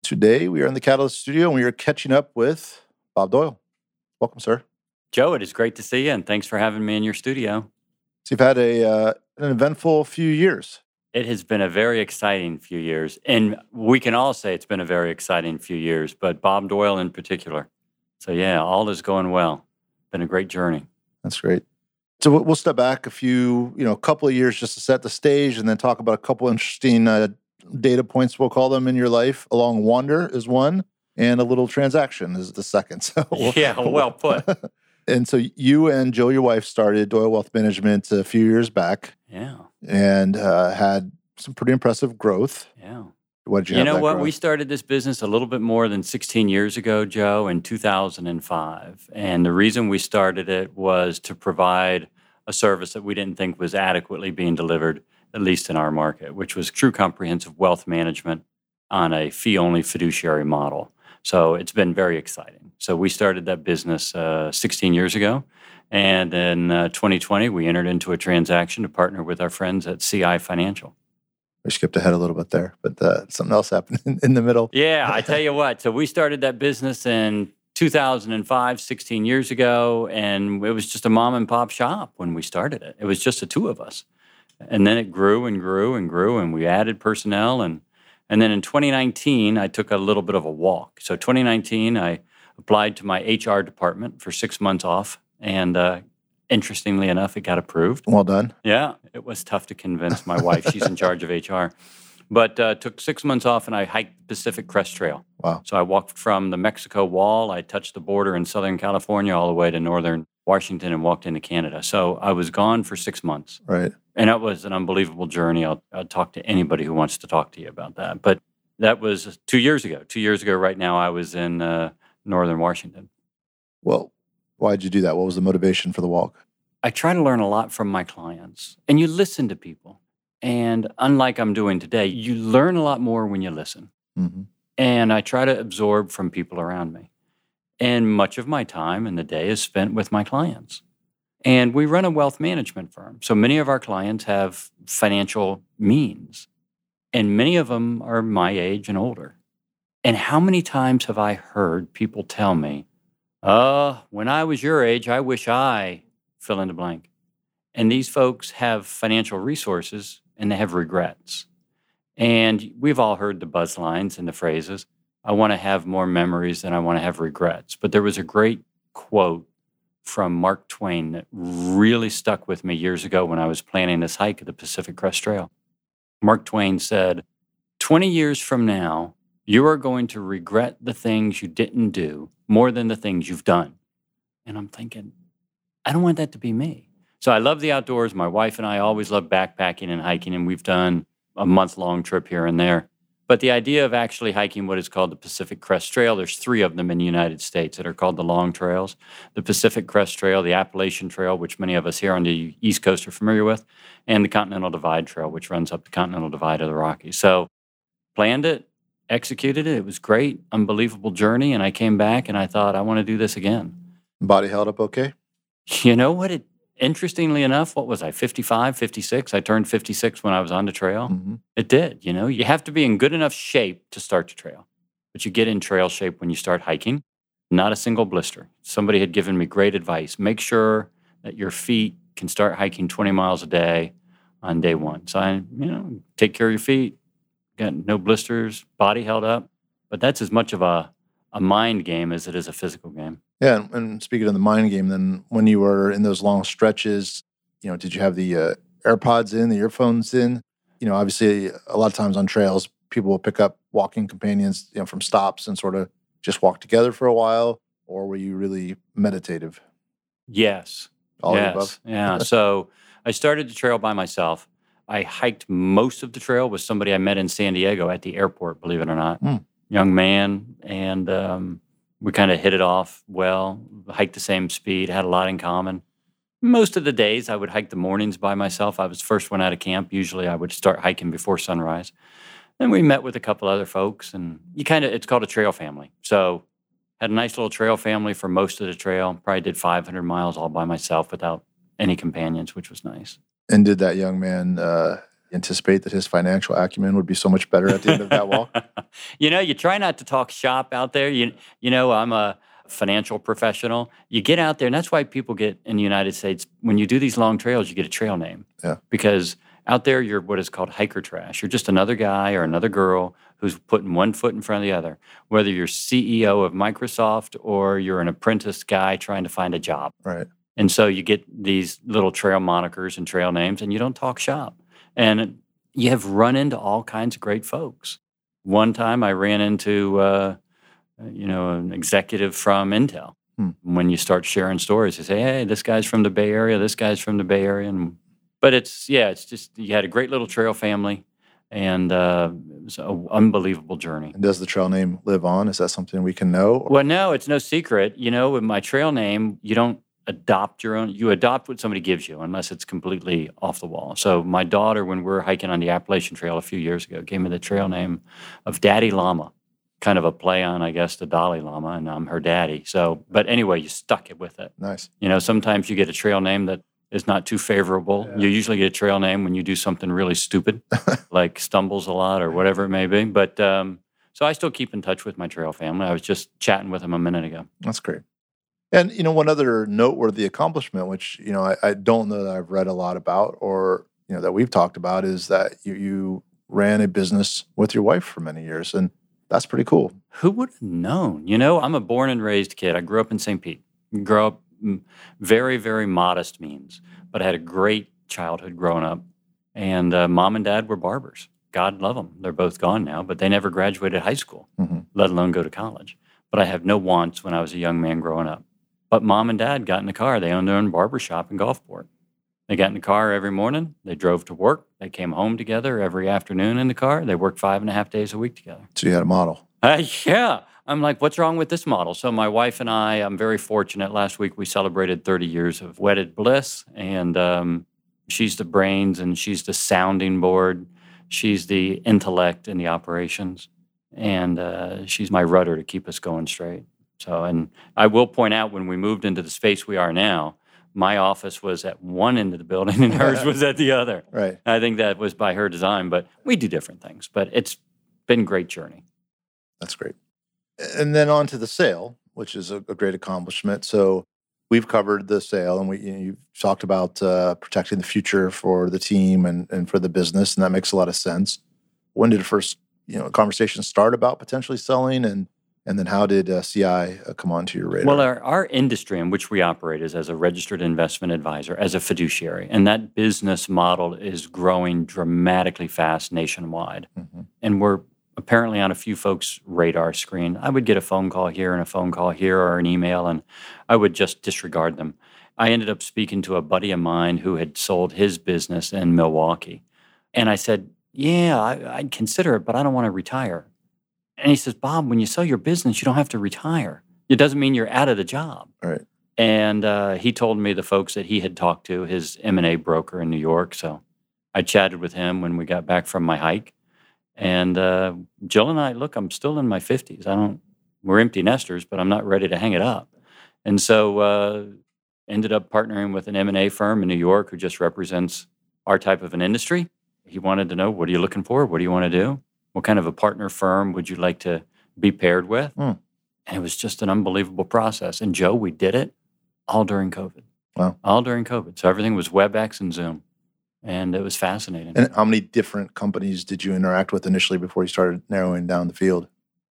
Today, we are in the Catalyst studio and we are catching up with Bob Doyle. Welcome, sir. Joe, it is great to see you, and thanks for having me in your studio. So you've had an eventful few years. It has been a very exciting few years, and we can all say it's been a very exciting few years, but Bob Doyle in particular. So yeah, all is going well. Been a great journey. That's great. So we'll step back a couple of years just to set the stage and then talk about a couple interesting data points, we'll call them, in your life. Along Wander is one, and a little transaction is the second. So Yeah, well put. And so you and Jill, your wife, started Doyle Wealth Management a few years back. Yeah. And had some pretty impressive growth. Yeah. What did you You have know that what? growth? We started this business a little bit more than 16 years ago, Joe, in 2005. And the reason we started it was to provide a service that we didn't think was adequately being delivered, at least in our market, which was true comprehensive wealth management on a fee-only fiduciary model. So it's been very exciting. So we started that business 16 years ago. And in 2020, we entered into a transaction to partner with our friends at CI Financial. We skipped ahead a little bit there, but something else happened in the middle. Yeah, I tell you what. So we started that business in 2005, 16 years ago, and it was just a mom and pop shop when we started it. It was just the two of us. And then it grew and grew and grew, and we added personnel. And then in 2019, I took a little bit of a walk. So 2019, I applied to my HR department for 6 months off. And interestingly enough, it got approved. Well done. Yeah, it was tough to convince my wife. She's in charge of HR. But took 6 months off, and I hiked the Pacific Crest Trail. Wow. So I walked from the Mexico Wall. I touched the border in Southern California all the way to Northern Washington and walked into Canada. So I was gone for 6 months. Right. And that was an unbelievable journey. I'll talk to anybody who wants to talk to you about that. But that was 2 years ago. 2 years ago right now, I was in Northern Washington. Well, why'd you do that? What was the motivation for the walk? I try to learn a lot from my clients. And you listen to people. And unlike I'm doing today, you learn a lot more when you listen. Mm-hmm. And I try to absorb from people around me. And much of my time in the day is spent with my clients. And we run a wealth management firm. So many of our clients have financial means. And many of them are my age and older. And how many times have I heard people tell me, when I was your age, I wish I fill in the blank. And these folks have financial resources and they have regrets. And we've all heard the buzz lines and the phrases. I want to have more memories than I want to have regrets. But there was a great quote from Mark Twain that really stuck with me years ago when I was planning this hike of the Pacific Crest Trail. Mark Twain said, 20 years from now, you are going to regret the things you didn't do more than the things you've done. And I'm thinking, I don't want that to be me. So I love the outdoors. My wife and I always love backpacking and hiking, and we've done a month-long trip here and there. But the idea of actually hiking what is called the Pacific Crest Trail, there's 3 of them in the United States that are called the long trails. The Pacific Crest Trail, the Appalachian Trail, which many of us here on the East Coast are familiar with, and the Continental Divide Trail, which runs up the Continental Divide of the Rockies. So planned it, executed it. It was great, unbelievable journey. And I came back and I thought, I want to do this again. Body held up okay? You know what? Interestingly enough, what was I, 55, 56? I turned 56 when I was on the trail. Mm-hmm. It did. You have to be in good enough shape to start the trail. But you get in trail shape when you start hiking. Not a single blister. Somebody had given me great advice. Make sure that your feet can start hiking 20 miles a day on day one. So I, take care of your feet. Got no blisters, body held up. But that's as much of a mind game as it is a physical game. Yeah, and speaking of the mind game, then when you were in those long stretches, did you have the AirPods in, the earphones in? Obviously, a lot of times on trails, people will pick up walking companions, from stops and sort of just walk together for a while. Or were you really meditative? Yes. All of the Yes. above? Yeah. So I started the trail by myself. I hiked most of the trail with somebody I met in San Diego at the airport, believe it or not. Young man, and we kind of hit it off well, hiked the same speed, had a lot in common. Most of the days I would hike the mornings by myself. I was the first one out of camp. Usually I would start hiking before sunrise. Then we met with a couple other folks, and it's called a trail family. So had a nice little trail family for most of the trail. Probably did 500 miles all by myself without any companions, which was nice. And did that young man Anticipate that his financial acumen would be so much better at the end of that walk? You try not to talk shop out there. I'm a financial professional. You get out there, and that's why people get in the United States, when you do these long trails, you get a trail name. Yeah. Because out there, you're what is called hiker trash. You're just another guy or another girl who's putting one foot in front of the other, whether you're CEO of Microsoft or you're an apprentice guy trying to find a job. Right. And so you get these little trail monikers and trail names, and you don't talk shop. And you have run into all kinds of great folks. One time I ran into, an executive from Intel. When you start sharing stories, you say, hey, this guy's from the Bay Area, this guy's from the Bay Area. But it's just, you had a great little trail family, and it was an unbelievable journey. And does the trail name live on? Is that something we can know? Well, no, it's no secret. With my trail name, you don't adopt your own. You adopt what somebody gives you, unless it's completely off the wall. So my daughter, when we were hiking on the Appalachian Trail a few years ago, gave me the trail name of Daddy Llama, kind of a play on, I guess, the Dalai Lama, and I'm her daddy. So, but anyway, you stuck it with it. Nice. Sometimes you get a trail name that is not too favorable. Yeah. You usually get a trail name when you do something really stupid, like stumbles a lot or whatever it may be. But so I still keep in touch with my trail family. I was just chatting with them a minute ago. That's great. And, one other noteworthy accomplishment, which, I don't know that I've read a lot about or, that we've talked about, is that you ran a business with your wife for many years. And that's pretty cool. Who would have known? I'm a born and raised kid. I grew up in St. Pete. Grew up very, very modest means, but I had a great childhood growing up. And mom and dad were barbers. God love them. They're both gone now, but they never graduated high school, let alone go to college. But I have no wants when I was a young man growing up. But mom and dad got in the car. They owned their own barber shop in Gulfport. They got in the car every morning. They drove to work. They came home together every afternoon in the car. They worked 5.5 days a week together. So you had a model. Yeah. I'm like, what's wrong with this model? So my wife and I'm very fortunate. Last week we celebrated 30 years of wedded bliss. And she's the brains and she's the sounding board. She's the intellect in the operations. And she's my rudder to keep us going straight. So, and I will point out, when we moved into the space we are now, my office was at one end of the building and hers was at the other. Right. I think that was by her design, but we do different things. But it's been a great journey. That's great. And then on to the sale, which is a great accomplishment. So we've covered the sale, and you've talked about protecting the future for the team and for the business, and that makes a lot of sense. When did the first conversation start about potentially selling, and then how did CI come onto your radar? Well, our industry in which we operate is as a registered investment advisor, as a fiduciary. And that business model is growing dramatically fast nationwide. And we're apparently on a few folks' radar screen. I would get a phone call here and a phone call here or an email, and I would just disregard them. I ended up speaking to a buddy of mine who had sold his business in Milwaukee. And I said, yeah, I'd consider it, but I don't want to retire. And he says, Bob, when you sell your business, you don't have to retire. It doesn't mean you're out of the job. Right. And he told me the folks that he had talked to, his M&A broker in New York. So I chatted with him when we got back from my hike. And Jill and I, look, I'm still in my 50s. We're empty nesters, but I'm not ready to hang it up. And so ended up partnering with an M&A firm in New York who just represents our type of an industry. He wanted to know, what are you looking for? What do you want to do? What kind of a partner firm would you like to be paired with? And it was just an unbelievable process. And Joe, we did it all during COVID. Wow. All during COVID. So everything was WebEx and Zoom. And it was fascinating. And how many different companies did you interact with initially before you started narrowing down the field?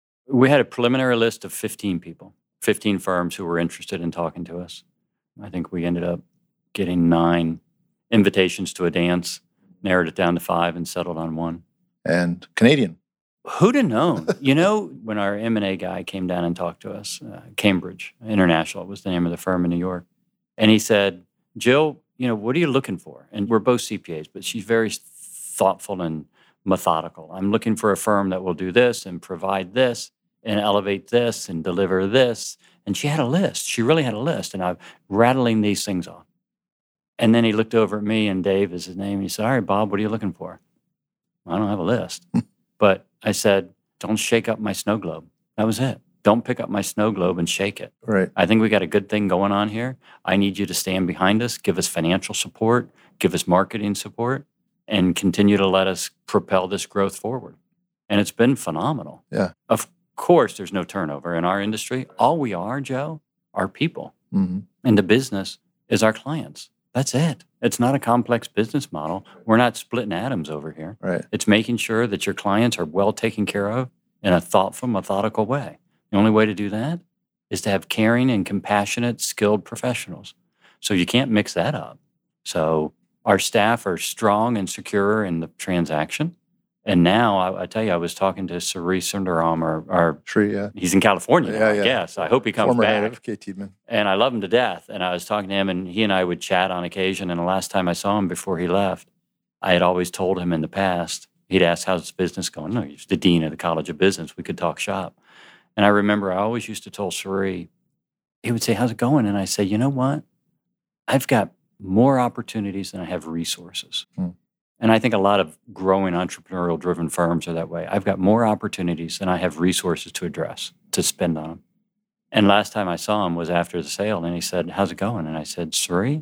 We had a preliminary list of 15 people, 15 firms who were interested in talking to us. I think we ended up getting 9 invitations to a dance, narrowed it down to 5, and settled on 1. And Canadian. Who'd have known? When our M&A guy came down and talked to us, Cambridge International was the name of the firm in New York. And he said, Jill, what are you looking for? And we're both CPAs, but she's very thoughtful and methodical. I'm looking for a firm that will do this and provide this and elevate this and deliver this. And she had a list. She really had a list. And I'm rattling these things off. And then he looked over at me, and Dave is his name. And he said, all right, Bob, what are you looking for? I don't have a list. But I said, don't shake up my snow globe. That was it. Don't pick up my snow globe and shake it. Right. I think we got a good thing going on here. I need you to stand behind us, give us financial support, give us marketing support. and continue to let us propel this growth forward. And it's been phenomenal. Yeah. Of course, there's no turnover in our industry. All we are, Joe, are people. Mm-hmm. And the business is our clients. That's it. It's not a complex business model. We're not splitting atoms over here. Right. It's making sure that your clients are well taken care of in a thoughtful, methodical way. The only way to do that is to have caring and compassionate, skilled professionals. So you can't mix that up. So our staff are strong and secure in the transaction. And now, I tell you, I was talking to Sri Sundaram, or Sri, yeah. he's in California now, Yeah. I guess. I hope he comes Former back. head of K-Tiedemann. And I love him to death. And I was talking to him, and he and I would chat on occasion. And the last time I saw him before he left, I had always told him in the past, he'd ask, how's his business going? No, he's the dean of the College of Business. We could talk shop. And I remember I always used to tell Sri, he would say, how's it going? And I say, you know what? I've got more opportunities than I have resources. And I think a lot of growing entrepreneurial-driven firms are that way. I've got more opportunities than I have resources to address, to spend on them. And last time I saw him was after the sale, and he said, how's it going? And I said, Sri,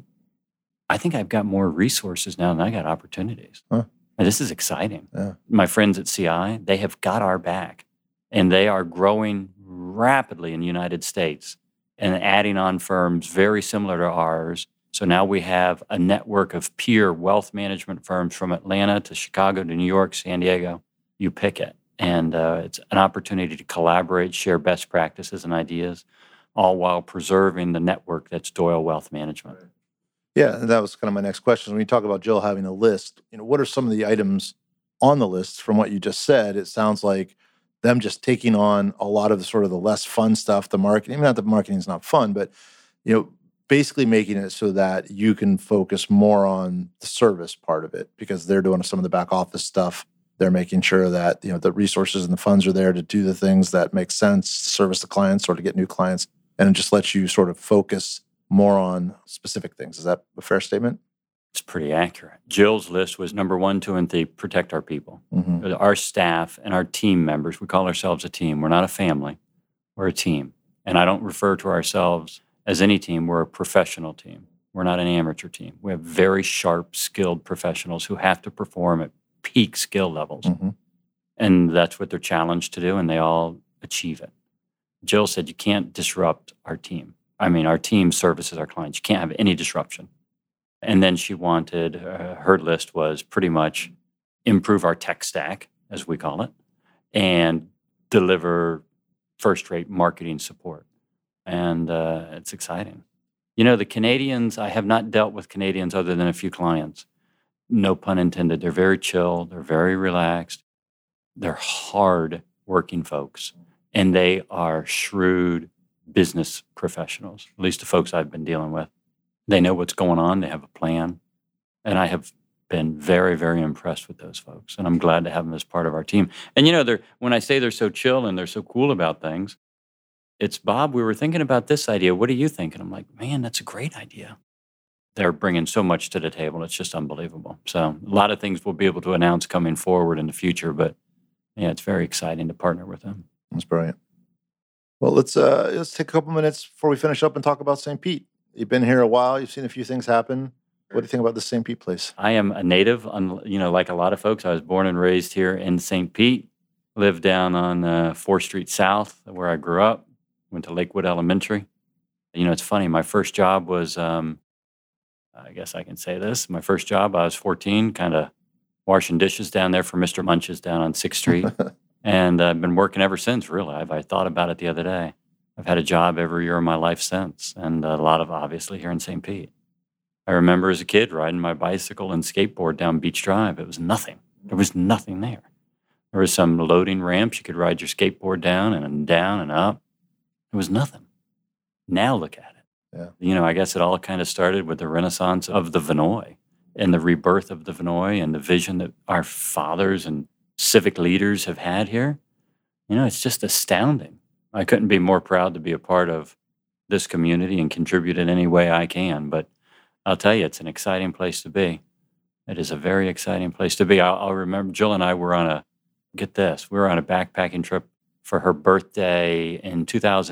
I think I've got more resources now than I got opportunities. Huh. And this is exciting. Yeah. My friends at CI, they have got our back, and they are growing rapidly in the United States and adding on firms very similar to ours. So now we have a network of peer wealth management firms from Atlanta to Chicago to New York, San Diego. You pick it. And it's an opportunity to collaborate, share best practices and ideas, all while preserving the network that's Doyle Wealth Management. Yeah, that was kind of my next question. When you talk about Jill having a list, what are some of the items on the list from what you just said? It sounds like them just taking on a lot of the sort of the less fun stuff, the marketing. Not that marketing is not fun, but basically making it so that you can focus more on the service part of it because they're doing some of the back office stuff. They're making sure that the resources and the funds are there to do the things that make sense, to service the clients or to get new clients, and it just lets you sort of focus more on specific things. Is that a fair statement? It's pretty accurate. Jill's list was number 1, 2, and 3, protect our people. Mm-hmm. Our staff and our team members, we call ourselves a team. We're not a family. We're a team. And I don't refer to ourselves as any team. We're a professional team. We're not an amateur team. We have very sharp, skilled professionals who have to perform at peak skill levels. Mm-hmm. And that's what they're challenged to do, and they all achieve it. Jill said, you can't disrupt our team. I mean, our team services our clients. You can't have any disruption. And then she wanted, her list was pretty much improve our tech stack, as we call it, and deliver first-rate marketing support. And it's exciting. The Canadians, I have not dealt with Canadians other than a few clients. No pun intended. They're very chill. They're very relaxed. They're hard-working folks. And they are shrewd business professionals, at least the folks I've been dealing with. They know what's going on. They have a plan. And I have been very, very impressed with those folks. And I'm glad to have them as part of our team. And, when I say they're so chill and they're so cool about things, it's, Bob, we were thinking about this idea. What do you think? And I'm like, man, that's a great idea. They're bringing so much to the table. It's just unbelievable. So a lot of things we'll be able to announce coming forward in the future. But, yeah, it's very exciting to partner with them. That's brilliant. Well, let's take a couple minutes before we finish up and talk about St. Pete. You've been here a while. You've seen a few things happen. What do you think about the St. Pete place? I am a native, like a lot of folks. I was born and raised here in St. Pete. Lived down on 4th Street South, where I grew up. Went to Lakewood Elementary. It's funny. My first job was, I guess I can say this. My first job, I was 14, kind of washing dishes down there for Mr. Munch's down on 6th Street. And I've been working ever since, really. I thought about it the other day. I've had a job every year of my life since, and a lot of, obviously, here in St. Pete. I remember as a kid riding my bicycle and skateboard down Beach Drive. It was nothing. There was nothing there. There was some loading ramps you could ride your skateboard down and up. It was nothing. Now look at it. Yeah. I guess it all kind of started with the renaissance of the Vinoy and the rebirth of the Vinoy and the vision that our fathers and civic leaders have had here. It's just astounding. I couldn't be more proud to be a part of this community and contribute in any way I can. But I'll tell you, it's an exciting place to be. It is a very exciting place to be. I'll remember Jill and I were on a backpacking trip for her birthday in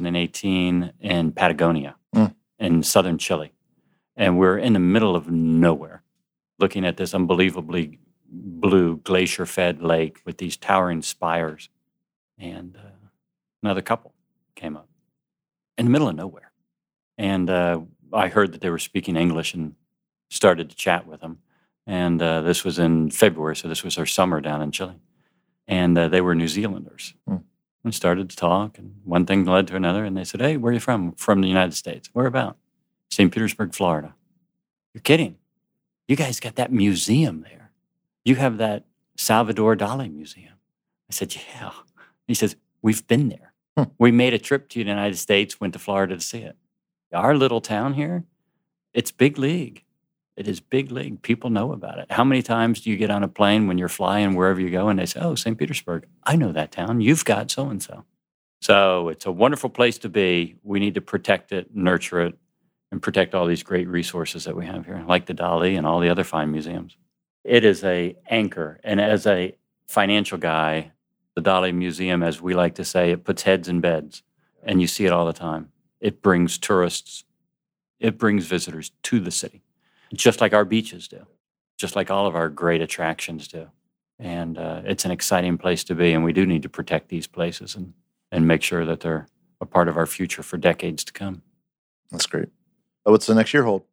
2018 in Patagonia, in southern Chile. And we're in the middle of nowhere, looking at this unbelievably blue glacier-fed lake with these towering spires. And another couple came up in the middle of nowhere. And I heard that they were speaking English and started to chat with them. And this was in February, so this was our summer down in Chile. And they were New Zealanders. We started to talk, and one thing led to another. And they said, "Hey, where are you from?" "From the United States." "Where about?" "St. Petersburg, Florida." "You're kidding. You guys got that museum there. You have that Salvador Dali museum." I said, "Yeah." He says, "We've been there. We made a trip to the United States, went to Florida to see it. Our little town here, it's big league. It is big league. People know about it. How many times do you get on a plane when you're flying wherever you go and they say, 'Oh, St. Petersburg, I know that town. You've got so-and-so.'" So it's a wonderful place to be. We need to protect it, nurture it, and protect all these great resources that we have here, like the Dali and all the other fine museums. It is a anchor. And as a financial guy, the Dali Museum, as we like to say, it puts heads in beds, and you see it all the time. It brings tourists, it brings visitors to the city, just like our beaches do, just like all of our great attractions do. And it's an exciting place to be, and we do need to protect these places and make sure that they're a part of our future for decades to come. That's great. What's the next year hold?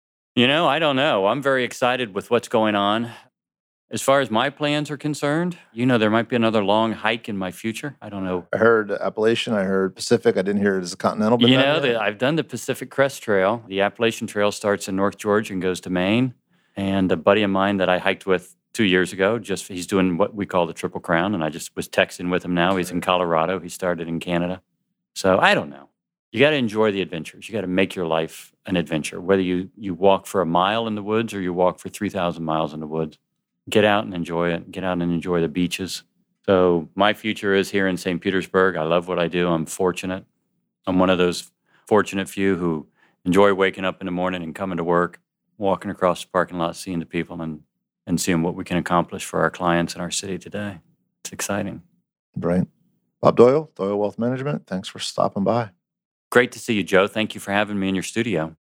I don't know. I'm very excited with what's going on. As far as my plans are concerned, there might be another long hike in my future. I don't know. I heard Appalachian, I heard Pacific. I didn't hear it as a Continental. But I've done the Pacific Crest Trail. The Appalachian Trail starts in North Georgia and goes to Maine. And a buddy of mine that I hiked with 2 years ago, he's doing what we call the Triple Crown. And I just was texting with him now. He's in Colorado. He started in Canada. So I don't know. You got to enjoy the adventures. You got to make your life an adventure, whether you walk for a mile in the woods or you walk for 3,000 miles in the woods. Get out and enjoy it. Get out and enjoy the beaches. So my future is here in St. Petersburg. I love what I do. I'm fortunate. I'm one of those fortunate few who enjoy waking up in the morning and coming to work, walking across the parking lot, seeing the people and seeing what we can accomplish for our clients in our city today. It's exciting. Right. Bob Doyle, Doyle Wealth Management. Thanks for stopping by. Great to see you, Joe. Thank you for having me in your studio.